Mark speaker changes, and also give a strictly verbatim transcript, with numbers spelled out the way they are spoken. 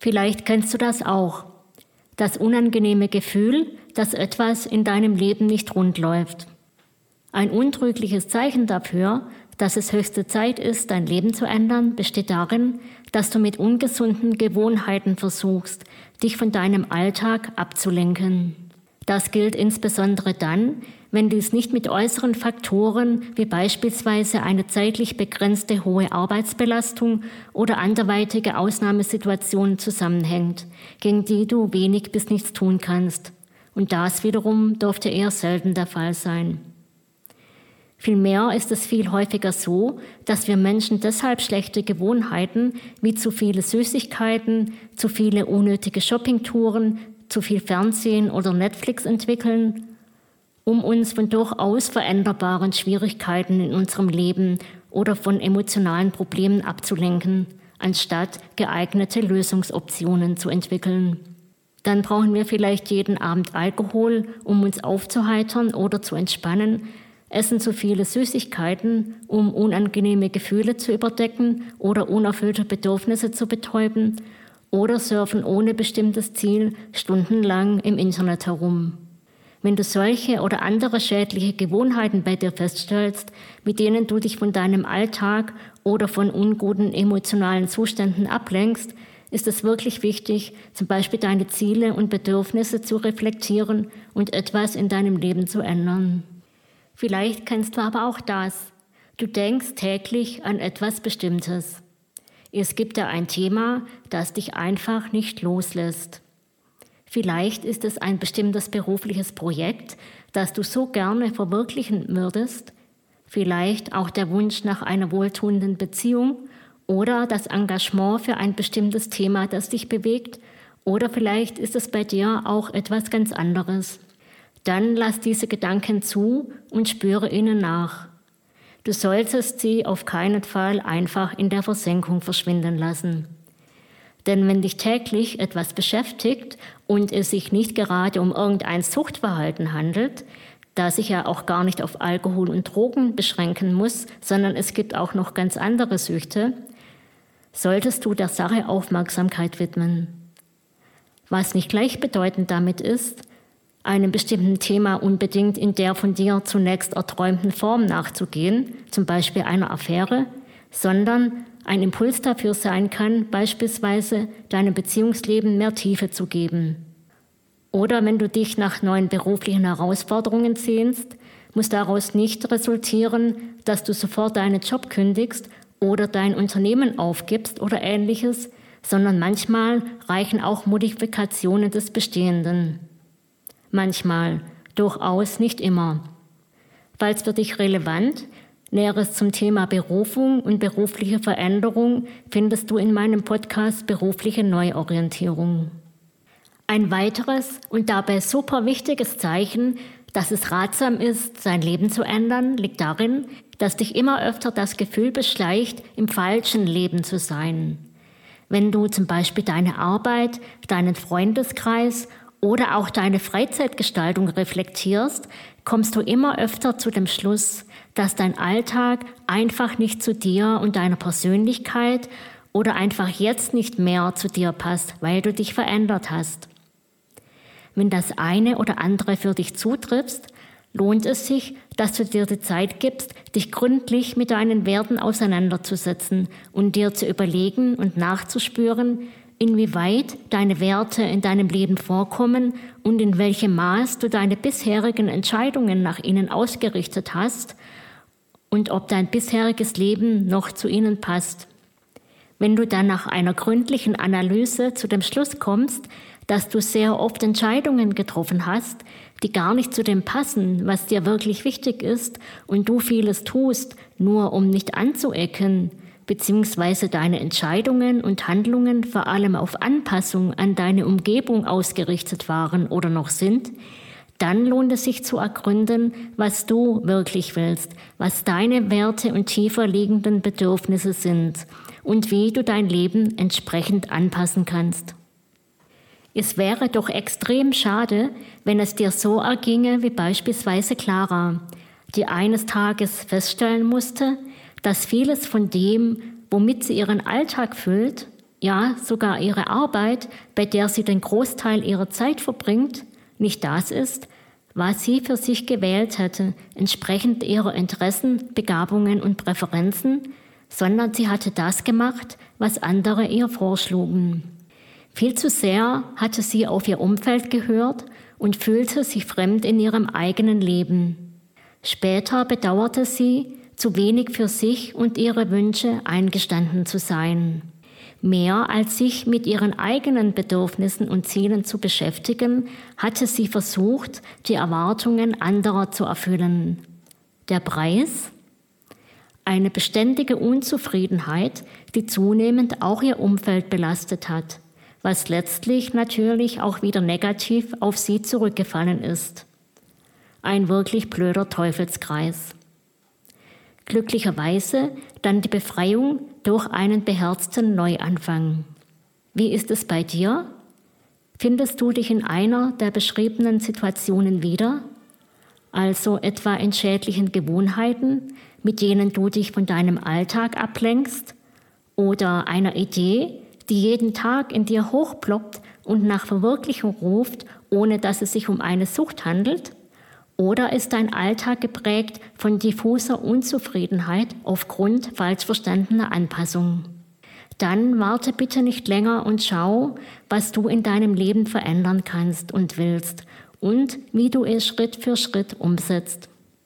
Speaker 1: Vielleicht kennst du das auch. Das unangenehme Gefühl, dass etwas in deinem Leben nicht rund läuft. Ein untrügliches Zeichen dafür, dass es höchste Zeit ist, dein Leben zu ändern, besteht darin, dass du mit ungesunden Gewohnheiten versuchst, dich von deinem Alltag abzulenken. Das gilt insbesondere dann, wenn dies nicht mit äußeren Faktoren wie beispielsweise eine zeitlich begrenzte hohe Arbeitsbelastung oder anderweitige Ausnahmesituationen zusammenhängt, gegen die du wenig bis nichts tun kannst. Und das wiederum dürfte eher selten der Fall sein. Vielmehr ist es viel häufiger so, dass wir Menschen deshalb schlechte Gewohnheiten wie zu viele Süßigkeiten, zu viele unnötige Shoppingtouren, zu viel Fernsehen oder Netflix entwickeln, um uns von durchaus veränderbaren Schwierigkeiten in unserem Leben oder von emotionalen Problemen abzulenken, anstatt geeignete Lösungsoptionen zu entwickeln. Dann brauchen wir vielleicht jeden Abend Alkohol, um uns aufzuheitern oder zu entspannen, essen zu viele Süßigkeiten, um unangenehme Gefühle zu überdecken oder unerfüllte Bedürfnisse zu betäuben, oder surfen ohne bestimmtes Ziel stundenlang im Internet herum. Wenn du solche oder andere schädliche Gewohnheiten bei dir feststellst, mit denen du dich von deinem Alltag oder von unguten emotionalen Zuständen ablenkst, ist es wirklich wichtig, zum Beispiel deine Ziele und Bedürfnisse zu reflektieren und etwas in deinem Leben zu ändern. Vielleicht kennst du aber auch das. Du denkst täglich an etwas Bestimmtes. Es gibt da ein Thema, das dich einfach nicht loslässt. Vielleicht ist es ein bestimmtes berufliches Projekt, das du so gerne verwirklichen würdest. Vielleicht auch der Wunsch nach einer wohltuenden Beziehung oder das Engagement für ein bestimmtes Thema, das dich bewegt. Oder vielleicht ist es bei dir auch etwas ganz anderes. Dann lass diese Gedanken zu und spüre ihnen nach. Du solltest sie auf keinen Fall einfach in der Versenkung verschwinden lassen. Denn wenn dich täglich etwas beschäftigt und es sich nicht gerade um irgendein Suchtverhalten handelt, das sich ja auch gar nicht auf Alkohol und Drogen beschränken muss, sondern es gibt auch noch ganz andere Süchte, solltest du der Sache Aufmerksamkeit widmen. Was nicht gleichbedeutend damit ist, einem bestimmten Thema unbedingt in der von dir zunächst erträumten Form nachzugehen, zum Beispiel einer Affäre, sondern ein Impuls dafür sein kann, beispielsweise deinem Beziehungsleben mehr Tiefe zu geben. Oder wenn du dich nach neuen beruflichen Herausforderungen sehnst, muss daraus nicht resultieren, dass du sofort deinen Job kündigst oder dein Unternehmen aufgibst oder Ähnliches, sondern manchmal reichen auch Modifikationen des Bestehenden. Manchmal, durchaus nicht immer. Falls für dich relevant, Näheres zum Thema Berufung und berufliche Veränderung findest du in meinem Podcast Berufliche Neuorientierung. Ein weiteres und dabei super wichtiges Zeichen, dass es ratsam ist, sein Leben zu ändern, liegt darin, dass dich immer öfter das Gefühl beschleicht, im falschen Leben zu sein. Wenn du zum Beispiel deine Arbeit, deinen Freundeskreis oder auch deine Freizeitgestaltung reflektierst, kommst du immer öfter zu dem Schluss, dass dein Alltag einfach nicht zu dir und deiner Persönlichkeit oder einfach jetzt nicht mehr zu dir passt, weil du dich verändert hast. Wenn das eine oder andere für dich zutrifft, lohnt es sich, dass du dir die Zeit gibst, dich gründlich mit deinen Werten auseinanderzusetzen und dir zu überlegen und nachzuspüren, inwieweit deine Werte in deinem Leben vorkommen und in welchem Maß du deine bisherigen Entscheidungen nach ihnen ausgerichtet hast und ob dein bisheriges Leben noch zu ihnen passt. Wenn du dann nach einer gründlichen Analyse zu dem Schluss kommst, dass du sehr oft Entscheidungen getroffen hast, die gar nicht zu dem passen, was dir wirklich wichtig ist, und du vieles tust, nur um nicht anzuecken, beziehungsweise deine Entscheidungen und Handlungen vor allem auf Anpassung an deine Umgebung ausgerichtet waren oder noch sind, dann lohnt es sich zu ergründen, was du wirklich willst, was deine Werte und tiefer liegenden Bedürfnisse sind und wie du dein Leben entsprechend anpassen kannst. Es wäre doch extrem schade, wenn es dir so erginge wie beispielsweise Clara, die eines Tages feststellen musste, dass vieles von dem, womit sie ihren Alltag füllt, ja sogar ihre Arbeit, bei der sie den Großteil ihrer Zeit verbringt, nicht das ist, was sie für sich gewählt hätte, entsprechend ihrer Interessen, Begabungen und Präferenzen, sondern sie hatte das gemacht, was andere ihr vorschlugen. Viel zu sehr hatte sie auf ihr Umfeld gehört und fühlte sich fremd in ihrem eigenen Leben. Später bedauerte sie, zu wenig für sich und ihre Wünsche eingestanden zu sein. Mehr als sich mit ihren eigenen Bedürfnissen und Zielen zu beschäftigen, hatte sie versucht, die Erwartungen anderer zu erfüllen. Der Preis? Eine beständige Unzufriedenheit, die zunehmend auch ihr Umfeld belastet hat, was letztlich natürlich auch wieder negativ auf sie zurückgefallen ist. Ein wirklich blöder Teufelskreis. Glücklicherweise dann die Befreiung durch einen beherzten Neuanfang. Wie ist es bei dir? Findest du dich in einer der beschriebenen Situationen wieder? Also etwa in schädlichen Gewohnheiten, mit denen du dich von deinem Alltag ablenkst? Oder einer Idee, die jeden Tag in dir hochploppt und nach Verwirklichung ruft, ohne dass es sich um eine Sucht handelt? Oder ist dein Alltag geprägt von diffuser Unzufriedenheit aufgrund falsch verstandener Anpassung? Dann warte bitte nicht länger und schau, was du in deinem Leben verändern kannst und willst und wie du es Schritt für Schritt umsetzt.